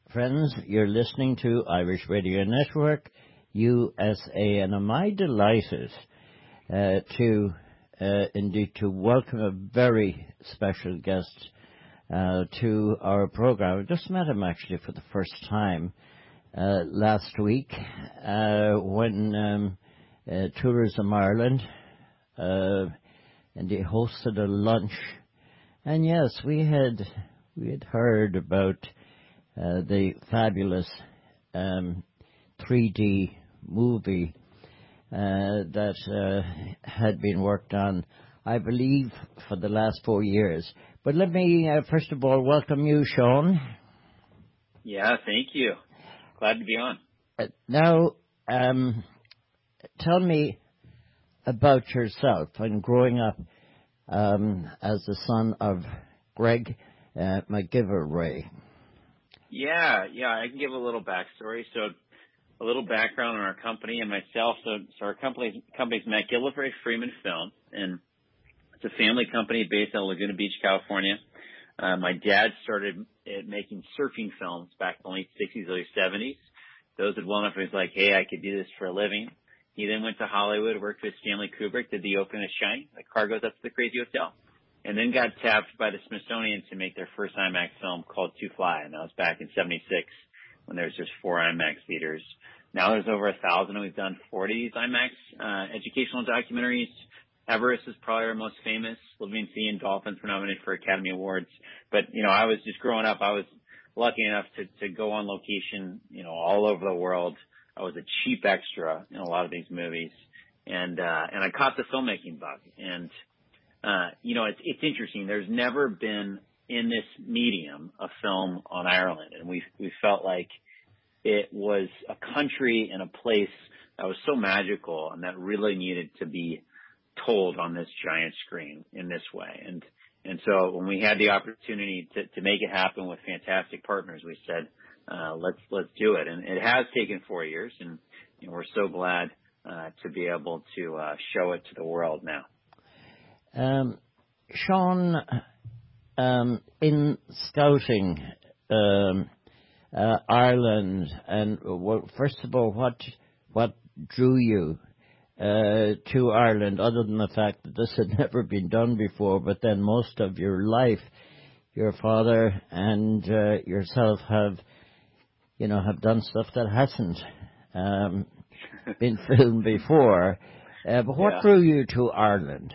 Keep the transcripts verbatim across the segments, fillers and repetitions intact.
friends. You're listening to Irish Radio Network, U S A, and am I delighted uh, to, uh, indeed, to welcome a very special guest uh, to our program. I just met him, actually, for the first time uh, last week uh, when um, uh, Tourism Ireland, uh, and he hosted a lunch. And yes, we had we had heard about uh, the fabulous um, three D movie uh, that uh, had been worked on, I believe, for the last four years. But let me uh, first of all welcome you, Sean. Yeah, thank you. Glad to be on. Uh, now, um, tell me about yourself and growing up Um, as the son of Greg uh, McGillivray. Yeah, yeah, I can give a little backstory. So a little background on our company and myself. So, so our company company's McGillivray Freeman Film, and it's a family company based out of Laguna Beach, California. Uh, my dad started uh, making surfing films back in the late sixties, early seventies. Those had well enough, he was like, hey, I could do this for a living. He then went to Hollywood, worked with Stanley Kubrick, did the opening of Shine, the car goes up to the Crazy Hotel, and then got tapped by the Smithsonian to make their first IMAX film called To Fly, and that was back in seventy-six when there was just four IMAX theaters. Now there's over a thousand, and we've done forty of these IMAX uh, educational documentaries. Everest is probably our most famous. Living Sea and Dolphins were nominated for Academy Awards. But, you know, I was just growing up, I was lucky enough to, to go on location, you know, all over the world. I was a cheap extra in a lot of these movies, and uh, and I caught the filmmaking bug. And uh, you know, it's it's interesting. There's never been in this medium a film on Ireland, and we we felt like it was a country and a place that was so magical and that really needed to be told on this giant screen in this way. And and so when we had the opportunity to to make it happen with fantastic partners, we said, Uh, let's let's do it, and it has taken four years, and you know, we're so glad uh, to be able to uh, show it to the world now. Um, Sean, um, in scouting um, uh, Ireland, and well, first of all, what what drew you uh, to Ireland, other than the fact that this had never been done before, but then most of your life, your father and uh, yourself have. you know, have done stuff that hasn't um, been filmed before. Uh, but what Yeah. drew you to Ireland?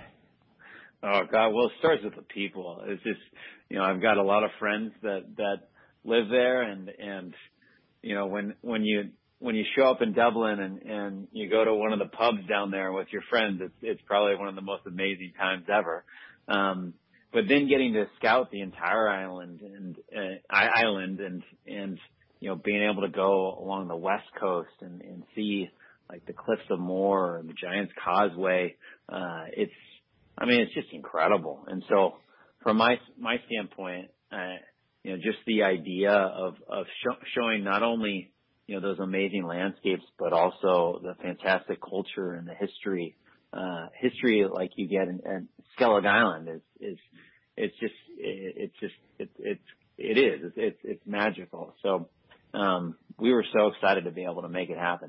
Oh God, well, it starts with the people. It's just, you know, I've got a lot of friends that that live there, and and you know, when when you when you show up in Dublin and and you go to one of the pubs down there with your friends, it's it's probably one of the most amazing times ever. Um, but then getting to scout the entire island and uh, island and and you know, being able to go along the west coast and, and see like the Cliffs of Moher and the Giant's Causeway, uh, it's, I mean, it's just incredible. And so from my, my standpoint, uh, you know, just the idea of, of sh- showing not only, you know, those amazing landscapes, but also the fantastic culture and the history, uh, history like you get in, in Skellig Island is, is, it's just, it, it's just, it, it's, it is, it's, it's, it's magical. So, Um, we were so excited to be able to make it happen.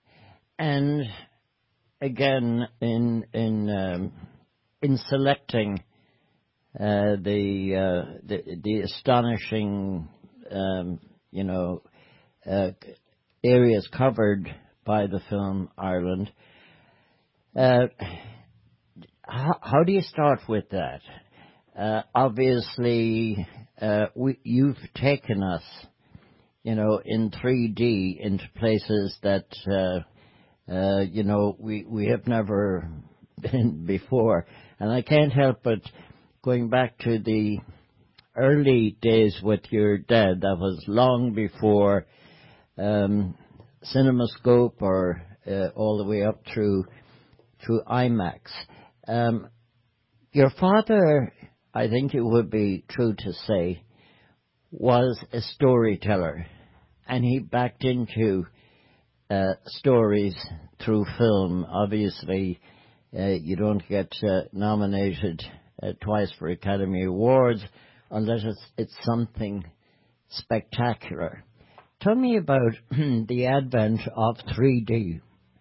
And again, in in um, in selecting uh, the, uh, the the astonishing, um, you know, uh, areas covered by the film Ireland, uh, how, how do you start with that? Uh, obviously, uh, we, you've taken us, you know, in three D into places that, uh, uh, you know, we, we have never been before. And I can't help but going back to the early days with your dad, that was long before um, CinemaScope or uh, all the way up through through IMAX. Um, your father, I think it would be true to say, was a storyteller. And he backed into uh, stories through film. Obviously, uh, you don't get uh, nominated uh, twice for Academy Awards unless it's, it's something spectacular. tell me about the advent of three D.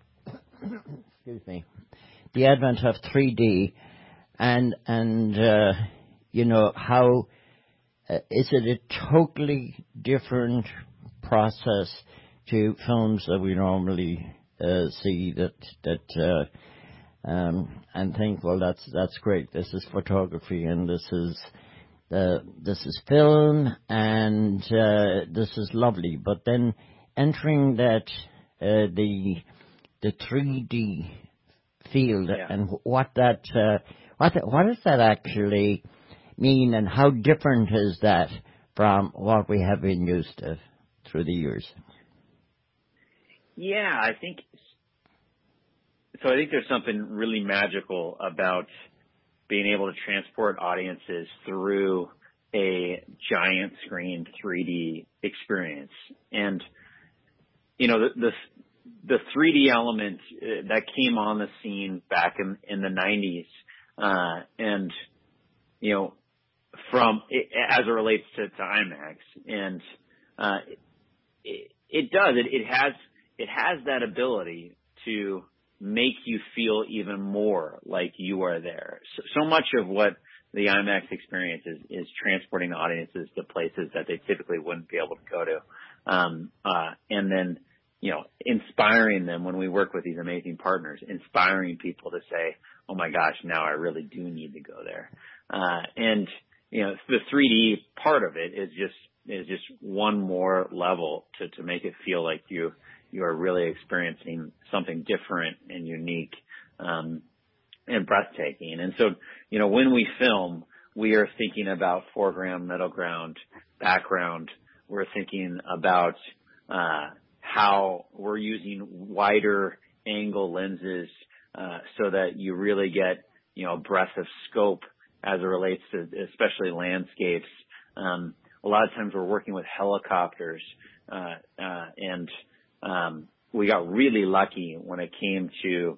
Excuse me. The advent of three D, and and uh, you know how uh, is it a totally different process to films that we normally uh, see that that uh, um, and think, well, that's that's great. This is photography, and this is uh, this is film, and uh, this is lovely. But then entering that uh, the the three D field, Yeah. and what that uh, what what does that actually mean, and how different is that from what we have been used to through the years? Yeah, I think so. I think there's something really magical about being able to transport audiences through a giant screen three D experience. And, you know, the, the, the three D element that came on the scene back in, in the nineties, uh, and, you know, from, as it relates to, to IMAX, and, uh, it, it does, it, it has, it has that ability to make you feel even more like you are there. So, so much of what the IMAX experience is, is transporting the audiences to places that they typically wouldn't be able to go to. Um, uh, and then, you know, inspiring them when we work with these amazing partners, inspiring people to say, oh my gosh, now I really do need to go there. Uh, and, you know, the three D part of it is just, is just one more level to, to make it feel like you, you are really experiencing something different and unique, um, and breathtaking. And so, you know, when we film, we are thinking about foreground, middle ground, background. We're thinking about, uh, how we're using wider angle lenses, uh, so that you really get, you know, a breadth of scope as it relates to especially landscapes. Um, a lot of times we're working with helicopters, uh, uh, and, Um, we got really lucky when it came to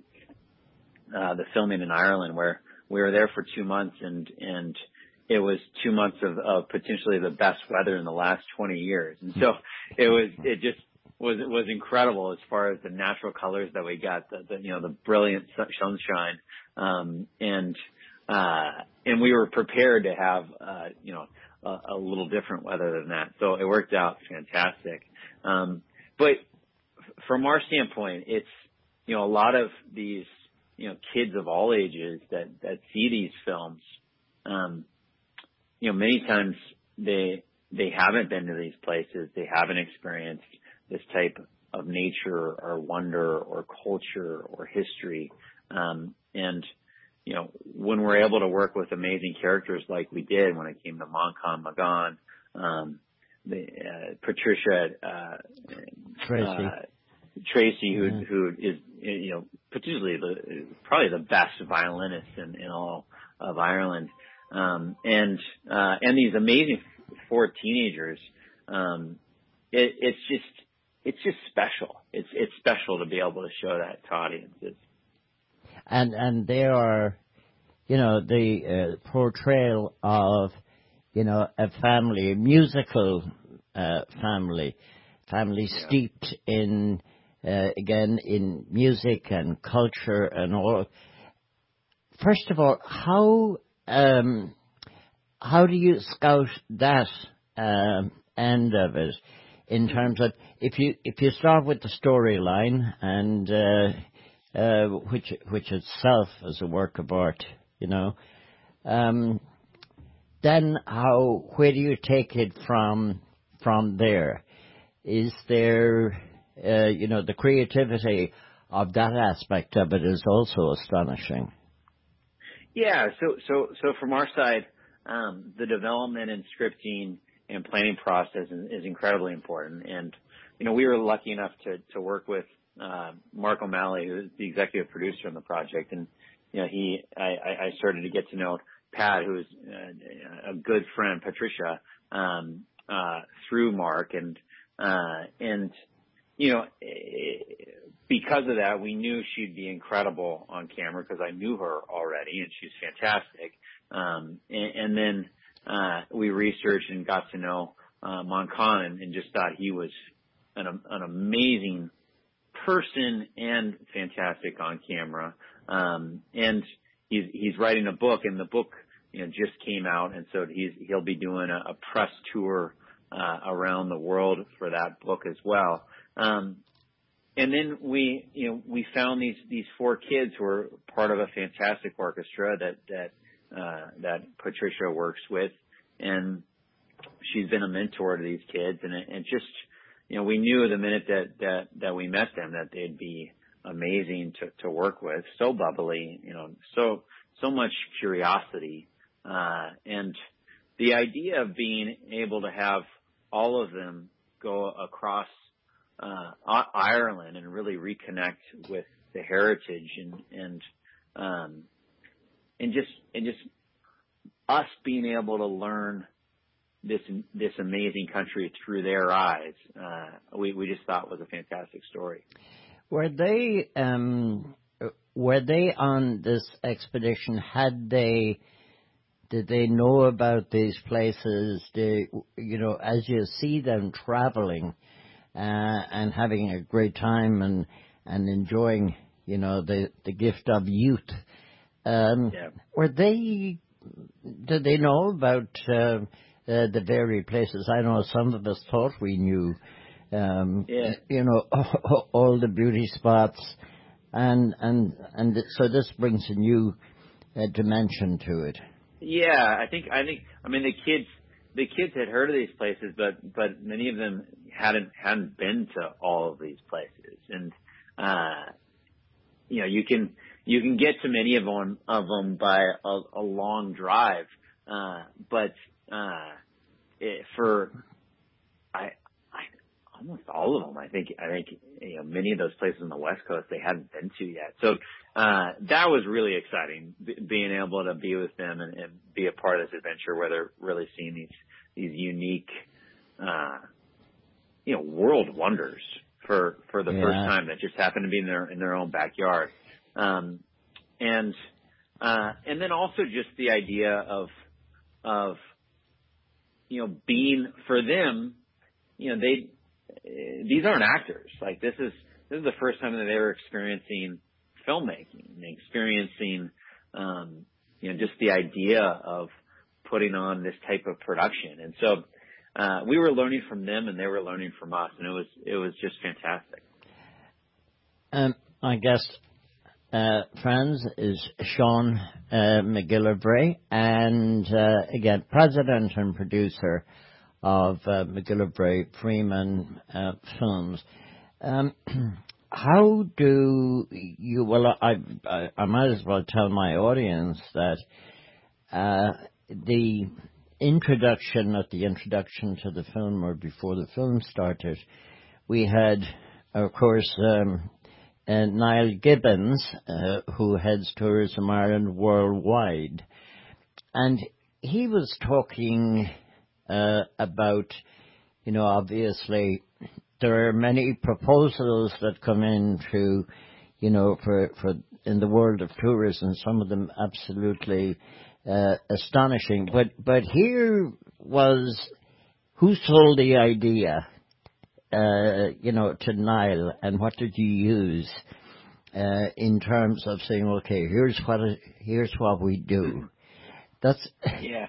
uh, the filming in Ireland, where we were there for two months, and and it was two months of, of potentially the best weather in the last twenty years. And so it was, it just was it was incredible as far as the natural colors that we got, the, the you know the brilliant sunshine, um, and uh, and we were prepared to have uh, you know a, a little different weather than that. So it worked out fantastic. Um, but from our standpoint, it's, you know, a lot of these, you know, kids of all ages that, that see these films, um, you know, many times they, they haven't been to these places. They haven't experienced this type of nature or wonder or culture or history. Um, and, you know, when we're able to work with amazing characters like we did when it came to Mon-Con Magan, um, the, uh, Patricia, uh, Tracy. Uh, Tracy, who Yeah. who is, you know, particularly the probably the best violinist in, in all of Ireland, um, and uh, and these amazing four teenagers. Um, it, it's just it's just special. It's it's special to be able to show that to audiences. And and they are, you know, the uh, portrayal of, you know, a family, a musical uh, family, family Yeah. steeped in. Uh, again, in music and culture and all. First of all, how um, how do you scout that um, end of it in terms of if you if you start with the storyline and uh, uh, which which itself is a work of art, you know, um, then how where do you take it from from there? Is there Uh, you know, the creativity of that aspect of it is also astonishing. Yeah. So, so, so from our side, um, the development and scripting and planning process is, is incredibly important. And, you know, we were lucky enough to, to work with, uh, Mark O'Malley, who's the executive producer on the project. And, you know, he, I, I started to get to know Pat, who's uh, a good friend, Patricia, um, uh, through Mark. And, uh, and, you know, because of that, we knew she'd be incredible on camera because I knew her already, and she's fantastic. Um, and, and then uh, we researched and got to know uh, Mon-Con, and, and just thought he was an, an amazing person and fantastic on camera. Um, and he's, he's writing a book, and the book, you know, just came out. And so he's, he'll be doing a, a press tour, uh, around the world for that book as well. Um, and then we, you know, we found these, these four kids who are part of a fantastic orchestra that, that, uh, that Patricia works with. And she's been a mentor to these kids. And it, it just, you know, we knew the minute that, that, that we met them that they'd be amazing to, to work with. So bubbly, you know, so, so much curiosity. Uh, and the idea of being able to have all of them go across, uh, Ireland and really reconnect with the heritage and, and, um, and just, and just us being able to learn this, this amazing country through their eyes, uh, we, we just thought was a fantastic story. Were they, um, were they on this expedition? Had they, did they know about these places? They, you know, as you see them traveling, uh, and having a great time and, and enjoying, you know, the, the gift of youth, um, yeah. were they, did they know about, uh, Uh, the varied places? I know some of us thought we knew, um, yeah. you know, all the beauty spots, and and and so this brings a new uh, dimension to it. Yeah, I think I think I mean the kids the kids had heard of these places, but but many of them hadn't hadn't been to all of these places, and uh, you know you can you can get to many of them of them by a, a long drive, uh, but Uh, it, for, I, I, almost all of them, I think, I think, you know, many of those places on the West Coast they hadn't been to yet. So, uh, that was really exciting, b- being able to be with them and, and be a part of this adventure where they're really seeing these, these unique, uh, you know, world wonders for, for the yeah. first time that just happen to be in their, in their own backyard. Um, and, uh, and then also just the idea of, of, you know, being for them, you know, they, these aren't actors. Like this is, this is the first time that they were experiencing filmmaking and experiencing, um, you know, just the idea of putting on this type of production. And so, uh, we were learning from them and they were learning from us, and it was, it was just fantastic. Um, I guess, Uh, friends, is Sean uh, McGillivray, and uh, again, president and producer of uh, McGillivray Freeman uh, Films. Um, how do you? Well, I, I I might as well tell my audience that uh, the introduction, at the introduction to the film, or before the film started, we had, of course. Um, Uh, Niall Gibbons, uh, who heads Tourism Ireland worldwide. And he was talking uh, about, you know, obviously there are many proposals that come in to, you know, for, for in the world of tourism, some of them absolutely uh, astonishing. But, but here was, who sold the idea? Uh, you know, to Niall, and what did you use uh, in terms of saying, okay, here's what it, here's what we do? That's yeah,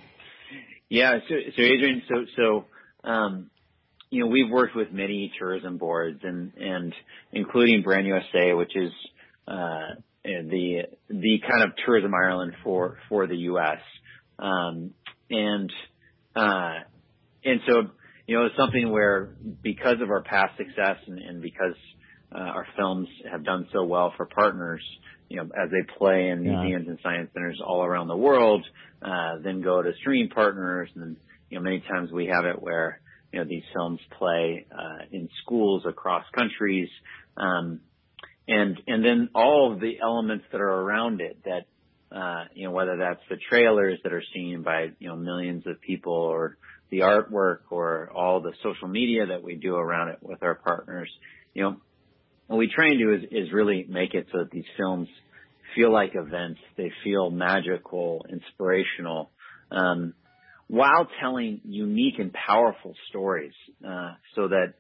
yeah. So, so Adrian, so so um, you know, we've worked with many tourism boards, and and including Brand U S A, which is uh, the the kind of Tourism Ireland for for the U S, um, and uh, and so. You know, it's something where because of our past success and, and because uh, our films have done so well for partners, you know, as they play in yeah. museums and science centers all around the world, uh, then go to streaming partners. And then, you know, many times we have it where, you know, these films play uh, in schools across countries. Um, and, and then all of the elements that are around it that, uh, you know, whether that's the trailers that are seen by, you know, millions of people, or the artwork, or all the social media that we do around it with our partners. You know, what we try and do is, is really make it so that these films feel like events. They feel magical, inspirational, um, while telling unique and powerful stories, uh, so that,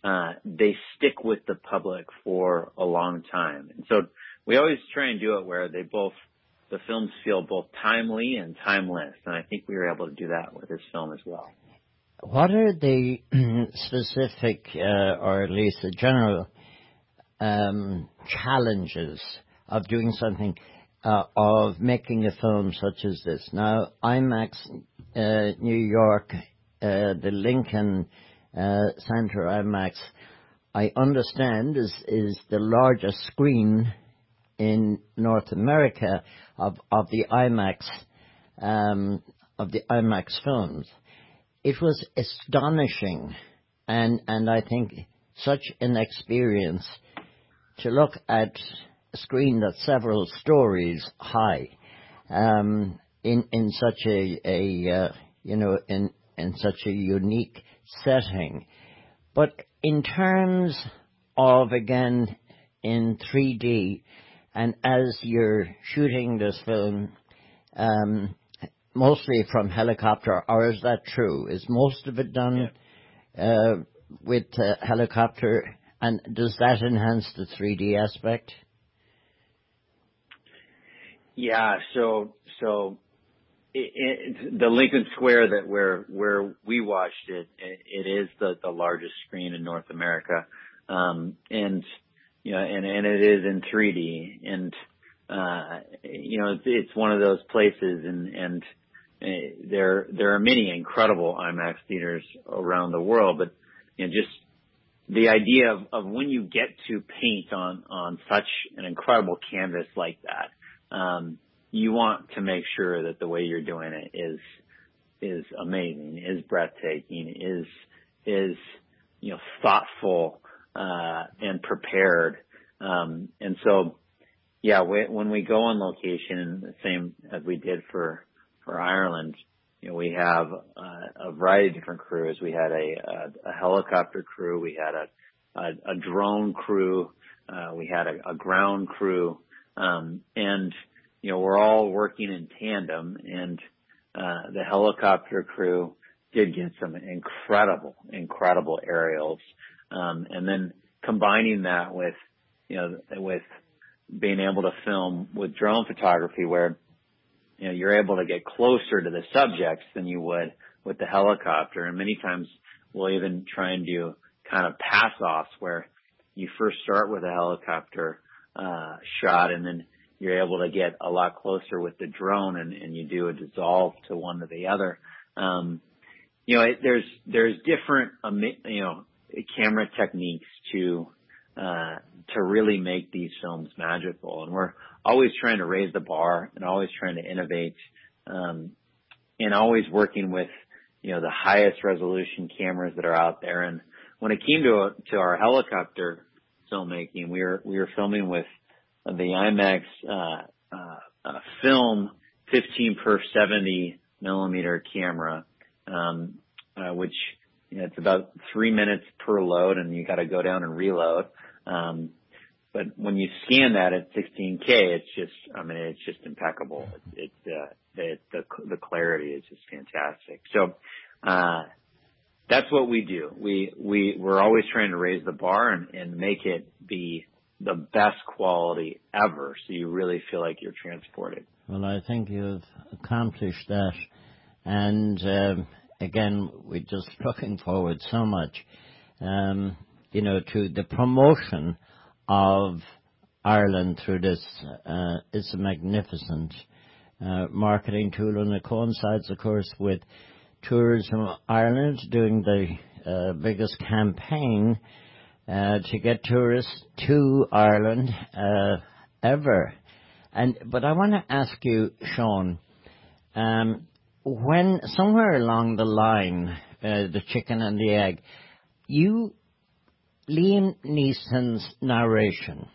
uh, they stick with the public for a long time. And so we always try and do it where they both, the films feel both timely and timeless. And I think we were able to do that with this film as well. What are the specific, uh, or at least the general um, challenges of doing something, uh, of making a film such as this? Now, IMAX uh, New York, uh, the Lincoln uh, Center IMAX, I understand, is, is the largest screen in North America of, of the IMAX, um, of the IMAX films. It was astonishing, and, and I think such an experience to look at a screen that's several stories high, um, in in such a, a uh, you know in in such a unique setting. But in terms of, again, in three D, and as you're shooting this film, um, mostly from helicopter, or is that true? Is most of it done yeah. uh, with uh, helicopter, and does that enhance the three D aspect? Yeah, so so it, it, the Lincoln Square that where where we watched it, it, it is the, the largest screen in North America, um, and you know, and, and it is in three D, and uh, you know, it's, it's one of those places, and and uh, there there are many incredible IMAX theaters around the world, but you know, just the idea of, of when you get to paint on on such an incredible canvas like that. Um, you want to make sure that the way you're doing it is, is amazing, is breathtaking, is, is, you know, thoughtful, uh, and prepared. Um, and so, yeah, we, when we go on location, the same as we did for, for Ireland, you know, we have uh, a variety of different crews. We had a, a, a helicopter crew. We had a, a, a drone crew. Uh, we had a, a ground crew. Um, and, you know, we're all working in tandem, and, uh, the helicopter crew did get some incredible, incredible aerials. Um, and then combining that with, you know, with being able to film with drone photography where, you know, you're able to get closer to the subjects than you would with the helicopter. And many times we'll even try and do kind of pass-offs where you first start with a helicopter uh, shot, and then you're able to get a lot closer with the drone, and, and you do a dissolve to one to the other. Um, you know, it, there's, there's different, um, you know, camera techniques to, uh, to really make these films magical. And we're always trying to raise the bar and always trying to innovate, um, and always working with, you know, the highest resolution cameras that are out there. And when it came to, to our helicopter filmmaking, we were we were filming with the IMAX uh, uh, uh, film fifteen per seventy millimeter camera, um, uh, which you know, it's about three minutes per load, and you got to go down and reload. Um, but when you scan that at sixteen K, it's just I mean it's just impeccable. It's it, uh, it, the the clarity is just fantastic. So. Uh, That's what we do. We, we, we're always trying to raise the bar and, and make it be the best quality ever, so you really feel like you're transported. Well, I think you've accomplished that. And, um, again, we're just looking forward so much, um, you know, to the promotion of Ireland through this. Uh, it's a magnificent uh, marketing tool, and it coincides, of course, with Tourism Ireland doing the uh, biggest campaign uh, to get tourists to Ireland uh, ever. And but I want to ask you, Sean, um, when somewhere along the line, uh, the chicken and the egg, you Liam Neeson's narration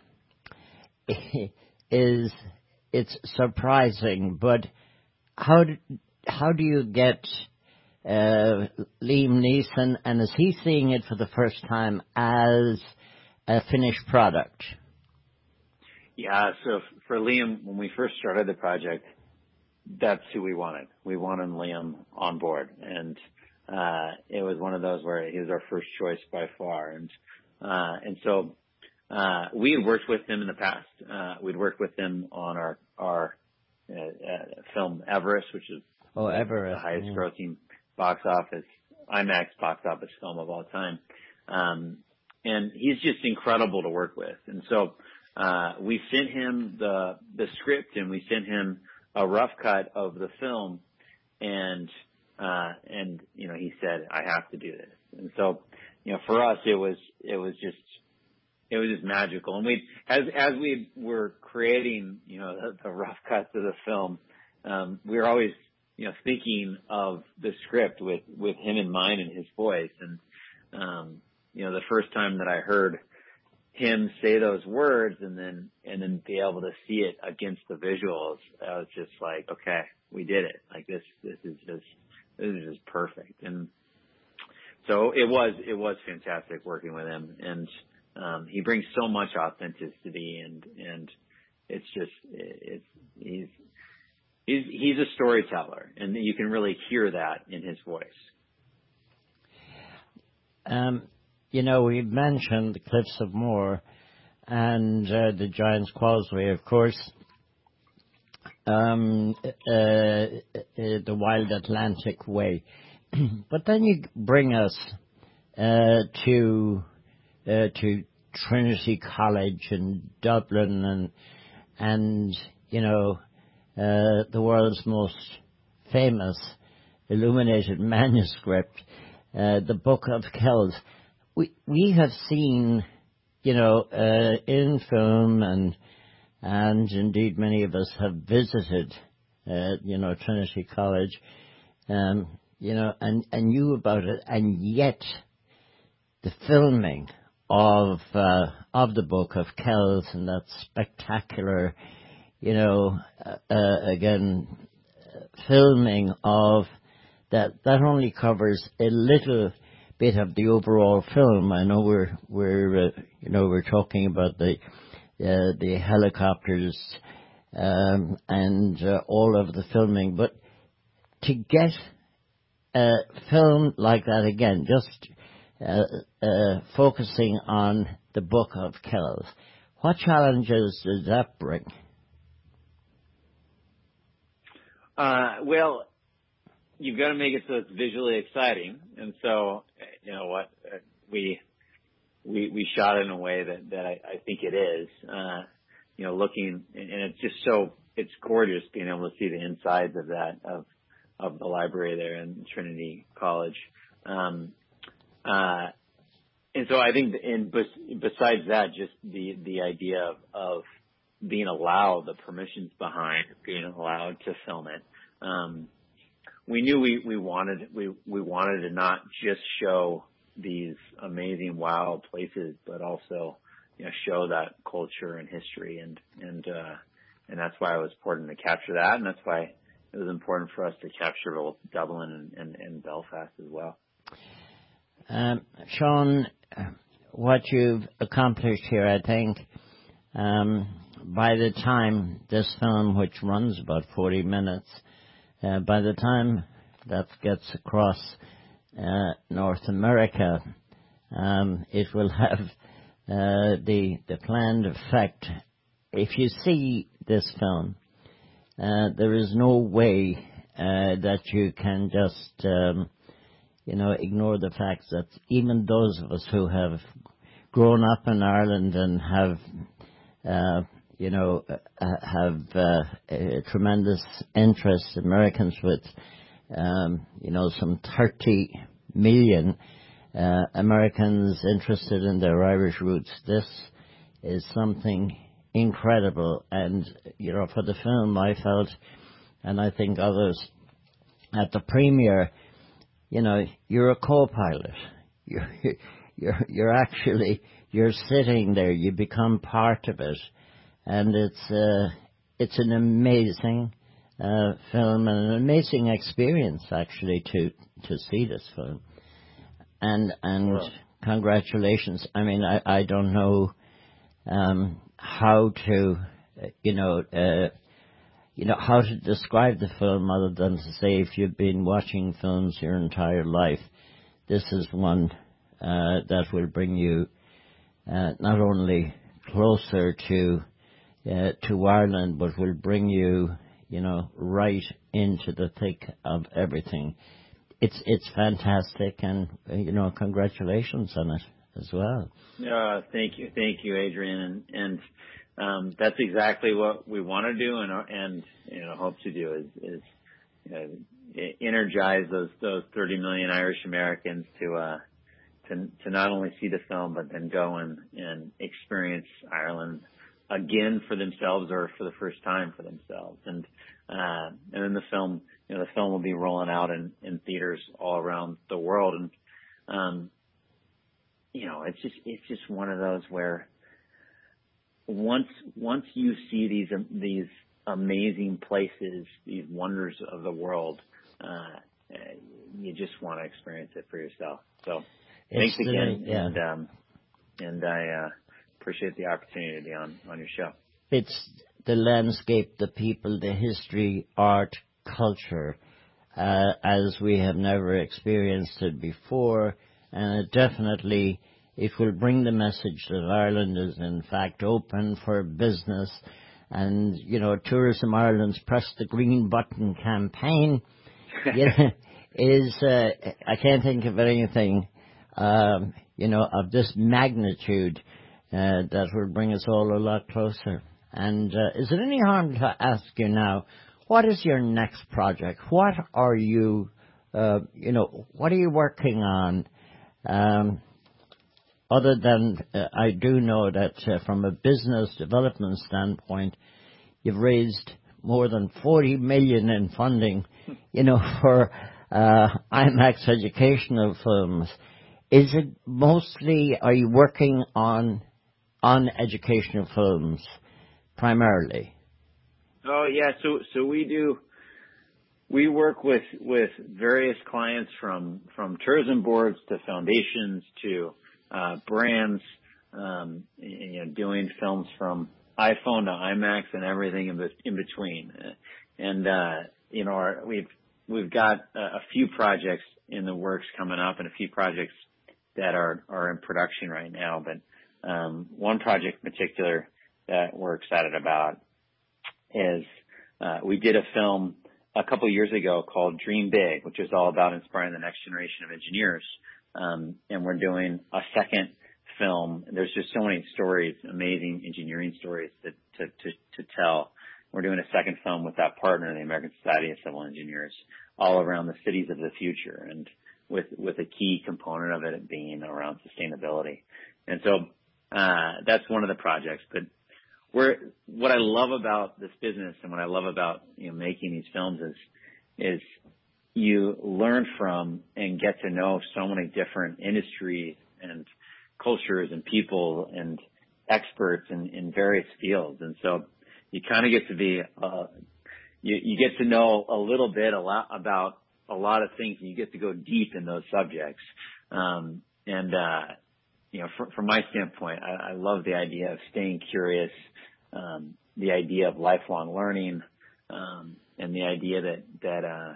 is it's surprising, but how do, how do you get Uh, Liam Neeson, and is he seeing it for the first time as a finished product? Yeah, so for Liam, when we first started the project, that's who we wanted. We wanted Liam on board, and uh, it was one of those where he was our first choice by far. And, uh, and so, uh, we had worked with him in the past. Uh, we'd worked with him on our, our, uh, uh, film Everest, which is oh, Everest, the highest yeah. grossing box office, IMAX box office film of all time. Um, and he's just incredible to work with. And so, uh, we sent him the, the script and we sent him a rough cut of the film. And, uh, and, you know, he said, I have to do this. And so, you know, for us, it was, it was just, it was just magical. And we, as, as we were creating, you know, the, the rough cuts of the film, um, we were always, you know, thinking of the script with, with him in mind and his voice. And, um, you know, the first time that I heard him say those words and then, and then be able to see it against the visuals, I was just like, okay, we did it. Like this, this is just, this is just perfect. And so it was, it was fantastic working with him. And, um, he brings so much authenticity and, and it's just, it's, he's, he's, he's a storyteller and you can really hear that in his voice. Um, you know, we mentioned the Cliffs of Moher and uh, the Giant's Causeway, of course. Um, uh, uh, the Wild Atlantic Way. But then you bring us uh, to uh, to Trinity College in Dublin and, and you know, uh, the world's most famous illuminated manuscript, uh, the Book of Kells. We, we have seen, you know, uh, in film and And indeed, many of us have visited, uh, you know, Trinity College, um, you know, and, and knew about it. And yet, the filming of uh, of the Book of Kells and that spectacular, you know, uh, uh, again, uh, filming of that that only covers a little bit of the overall film. I know we're we're uh, you know we're talking about the. Uh, the helicopters um, and uh, all of the filming, but to get a film like that again, just uh, uh, focusing on the Book of Kells, what challenges does that bring? Uh, well, you've got to make it so it's visually exciting, and so you know what uh, we. We, we shot it in a way that, that I, I think it is, uh, you know, looking, and it's just so, it's gorgeous being able to see the insides of that, of, of the library there in Trinity College. Um, uh, and so I think, and besides that, just the, the idea of, of being allowed, the permissions behind being allowed to film it. Um, we knew we, we wanted, we, we wanted to not just show these amazing wild places, but also, you know, show that culture and history. And, and, uh, and that's why it was important to capture that. And that's why it was important for us to capture both Dublin and, and, and Belfast as well. Um, Sean, what you've accomplished here, I think, um, by the time this film, which runs about forty minutes, uh, by the time that gets across Uh, North America, um, it will have uh, the the planned effect. If you see this film, uh, there is no way uh, that you can just, um, you know, ignore the fact that even those of us who have grown up in Ireland and have, uh, you know, uh, have uh, a tremendous interest, Americans with Um, you know, some thirty million uh, Americans interested in their Irish roots. This is something incredible. And, you know, for the film, I felt, and I think others, at the premiere, you know, you're a co-pilot. You're, you're, you're actually, you're sitting there. You become part of it. And it's, uh, it's an amazing Uh, film and an amazing experience actually to to see this film, and and wow. Congratulations. I mean, I, I don't know um, how to uh, you know uh, you know, how to describe the film other than to say if you've been watching films your entire life, this is one uh, that will bring you uh, not only closer to uh, to Ireland, but will bring you, you know, right into the thick of everything. It's it's fantastic, and uh, you know, congratulations on it as well. Uh, thank you, thank you, Adrian, and, and um, that's exactly what we want to do, and and you know, hope to do is is you know, energize those those thirty million Irish Americans to uh to to not only see the film but then go and and experience Ireland again for themselves or for the first time for themselves, and uh, and then the film, you know, the film will be rolling out in in theaters all around the world, and um, you know, it's just it's just one of those where once once you see these these amazing places, these wonders of the world, uh, you just want to experience it for yourself. So It's thanks the, again, yeah. and um, and I uh, appreciate the opportunity to be on on your show. It's the landscape, the people, the history, art, culture, uh, as we have never experienced it before, and it definitely it will bring the message that Ireland is in fact open for business. And, you know, Tourism Ireland's Press the Green Button campaign yeah, is, uh, I can't think of anything, um, you know, of this magnitude uh, that will bring us all a lot closer. And uh, is it any harm to ask you now, what is your next project? What are you, uh, you know, what are you working on? Um, other than, uh, I do know that uh, from a business development standpoint, you've raised more than forty million in funding, you know, for uh, IMAX educational films. Is it mostly, are you working on on educational films primarily? Oh yeah, so so we do. We work with with various clients from from tourism boards to foundations to uh, brands, um, you know, doing films from iPhone to IMAX and everything in, be- in between. And uh, you know, our, we've we've got a, a few projects in the works coming up, and a few projects that are are in production right now. But um, one project in particular that we're excited about is uh, we did a film a couple of years ago called Dream Big, which is all about inspiring the next generation of engineers. Um, and we're doing a second film. There's just so many stories, amazing engineering stories to, to, to, to tell. We're doing a second film with that partner, the American Society of Civil Engineers, all around the cities of the future, and with, with a key component of it being around sustainability. And so, uh, that's one of the projects. But We're, what I love about this business and what I love about, you know, making these films is, is you learn from and get to know so many different industries and cultures and people and experts in, in various fields. And so you kind of get to be, uh, you, you get to know a little bit a lot about a lot of things, and you get to go deep in those subjects. Um, and, uh, you know, from, from my standpoint, I, I love the idea of staying curious, um, the idea of lifelong learning, um, and the idea that, that, uh,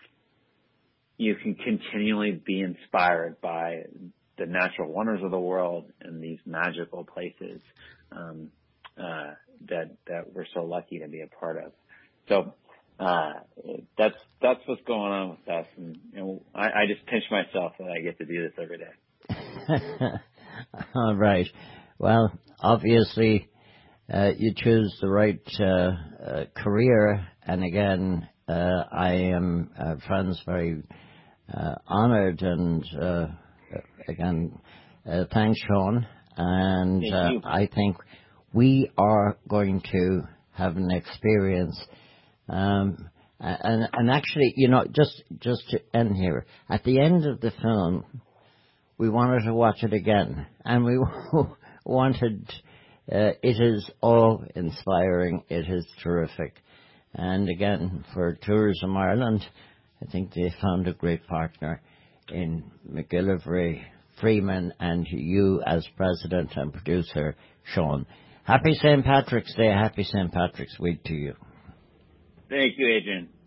you can continually be inspired by the natural wonders of the world and these magical places, um, uh, that, that we're so lucky to be a part of. So, uh, that's, that's what's going on with us. And, you know, I, I just pinch myself that I get to do this every day. All right. Well, obviously, uh, you choose the right uh, uh, career, and again, uh, I am, uh, Franz, very uh, honoured, and uh, again, uh, thanks, Sean. And Thank uh, you. I think we are going to have an experience. Um, and, and actually, you know, just just to end here, at the end of the film, we wanted to watch it again, and we wanted, uh, it is all inspiring, it is terrific. And again, for Tourism Ireland, I think they found a great partner in McGillivray, Freeman, and you as president and producer, Sean. Happy Saint Patrick's Day, happy Saint Patrick's Week to you. Thank you, Adrian.